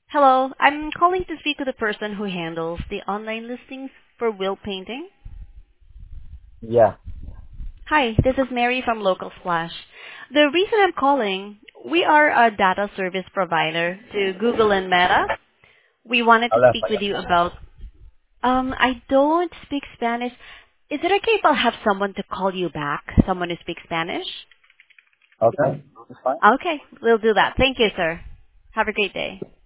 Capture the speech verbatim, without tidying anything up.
Hello, I'm calling to speak to the person who handles the online listings for Will Painting. Yeah. Hi, this is Mary from Local Flash. The reason I'm calling, we are a data service provider to Google and Meta. We wanted to Habla speak with español. you about, um, I don't speak Spanish. Is it okay if I'll have someone to call you back, someone who speaks Spanish? Okay. It's fine. Okay, we'll do that. Thank you, sir. Have a great day.